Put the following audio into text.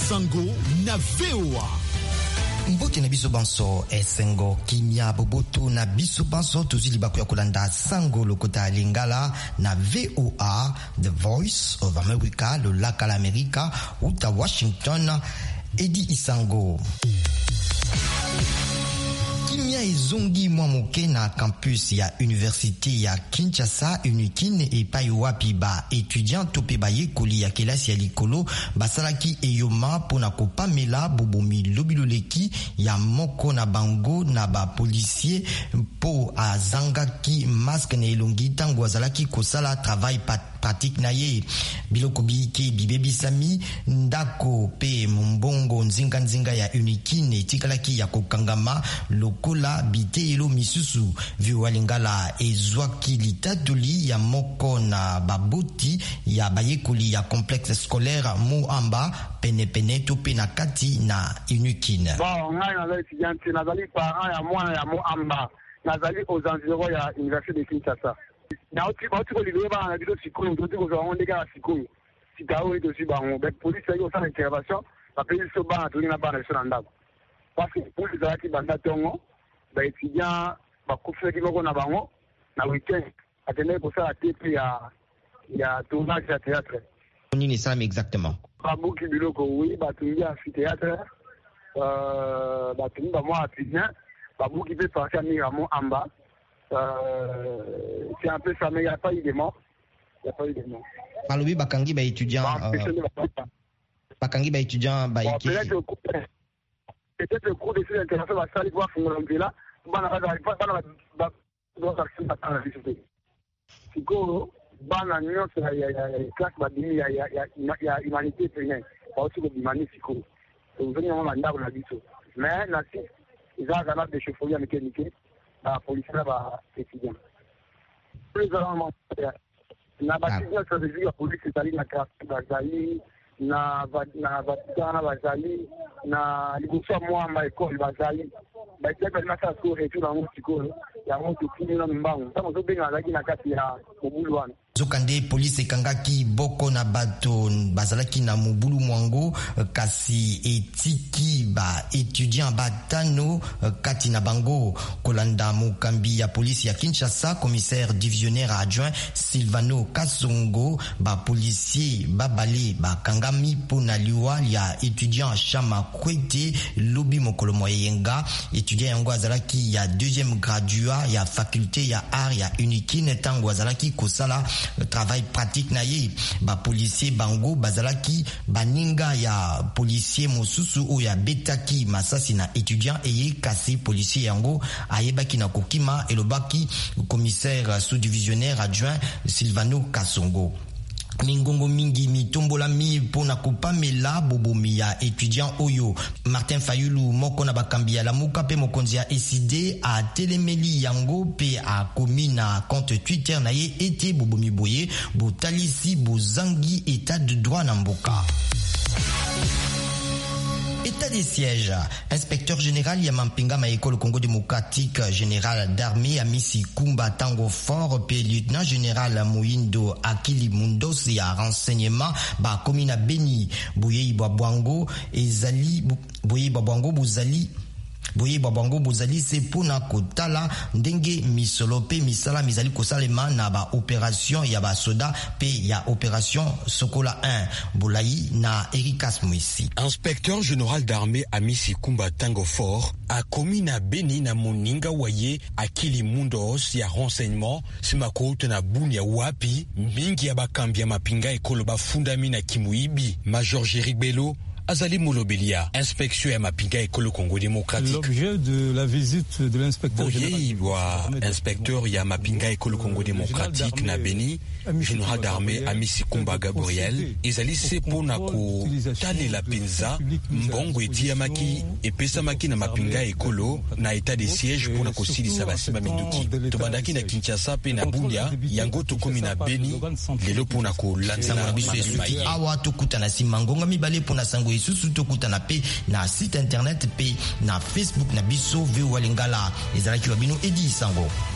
Isango na VOA. Mbote na biso banso esengo kimia boboto na biso banso tuzili bakuya kulanda sango lokota lingala na VOA, The Voice of America, le laka l'America, uta Washington, Edi Isango. Kimia ezongi mwamoke na campus ya université ya Kinshasa Unikine e paiwapi ba étudiant tope ba yekoli ya kelasi ya likolo basalaki eyoma pona kopamela bobomi lobiloleki ya moko na bango na ba policier po azangaki masque na elongi tango azalaki kosala travail pratique na ye biloko biki bibebisami ndako pe mbongo nzinga ya Unikine tikalaki ya kokangama lokola bitelo misusu viwalingala ezwaki litatuli ya moko na baboti ya bayekoli ya complexe scolaire Moamba pene tope na kati na Unikine. Bon, ngai na étudiant nazali parent ya mwana ya Moamba nazali aux environs ya université de Kinshasa. Na otiko libeba na biso sikoyo otiko zo ondeka ya sikoyo sitawo ito si bango be police yo sa intervention ba peli so ba to na ba na so ndako parce que police za ki banda tongo ba étudiant ba kufeki loko na bango na weekend atende ko sa TP ya tournage ya théâtre. Nini ça exactement? Ba buki biloko oui ba tungia fi théâtre ba tunga moi étudiant ba buki pe partir mi à Moamba. C'est un peu ça, mais il n'y a pas eu de mort. Palobi bakangi ba étudiant. Bakangi ba étudiant ba iki. Peut-être le cours d'études internationales va salir voir Fungolambela. Bana bana nyonso ya classe badimi ya humanité féminin ba aussi ko bimani siko. Tozoni ngoma ndako na biso. Mais na si ils ont des chauffeurs mécaniques. La police va étudier. Na batiza stratégie ya police itali na bazali na Vatikana bazali na liboso Moamba école bazali baitaka na sa ko etu na mutiko ya moto kini na mbangu tamo zo benga zaki na kati ya mobulu wana zokande police ekangaki boko na bato bazalaki na mobulu mwango kasi etiki ba étudiant batano kati na bango kolanda mokambi ya police ya Kinshasa commissaire divisionnaire adjoint Silvano Kasongo ba policier babale ba kangami pona liwa ya étudiant Chama Kwete lobi mokolo moyenga étudiant yango azalaki ya deuxième graduat ya faculté ya art ya Unikine tango azalaki kosala travail pratique na ye ba policier bango bazalaki baninga ya policier mosusu o ya betaki masasi na étudiant eye kasi policier yango ayebaki na kokima elobaki commissaire sous-divisionnaire adjoint Silvano Kasongo. Mingongo mingi mitombola mi pona kopamela bobomi ya étudiant oyo Martin Fayulu moko na bakambi ya lamuka pe mokonzi ya ECD a telemeli yango pe a komi na compte Twitter na ye ete bobomi boye botalisi bozangi état de droit na mboka. État des sièges. Inspecteur général Yamampinga ma école Congo démocratique général d'armée Amisi Kumba Tango Fort pe lieutenant général Moindo Akili Mundos ya renseignement ba komina Beni Boye Babwango ezali Boye Babwango bozali se pona kotala ndenge misolope misala mizali kosalema na ba opération ya ba soda pe ya opération Sokola 1 Bolayi na Erikas Mwisi. Inspecteur général d'armée Amisi Kumba Tango Fort a commis na Beni na moninga waye Akili Mundos ya renseignement simakouta na bunia wapi mingi ya bakambi ya mapinga ekolo bafundami na Kimuibi Major Jerick Bello Azali Molobelia, inspection ya mapinga ekolo Congo démocratique. L'objet de la visite de l'inspecteur inspecteur ya mapinga ekolo Congo démocratique na Beni, général d'armée Amisi Kumba Gabriel, ezali se pona ko tale la penza mbongo etiamaki epesamaki na mapinga ekolo na état de siège pona ko silisa basima minduki. Tobandaki na Kinshasa pe na Bunia, yango tokomi na Beni, lelo pona ko lanza na biso esuki. Awa tokuta na simangonga mibale pona sango isusu tokutana pe na site internet pe na Facebook na biso VOA Lingala ezalaki babino Edi Sango.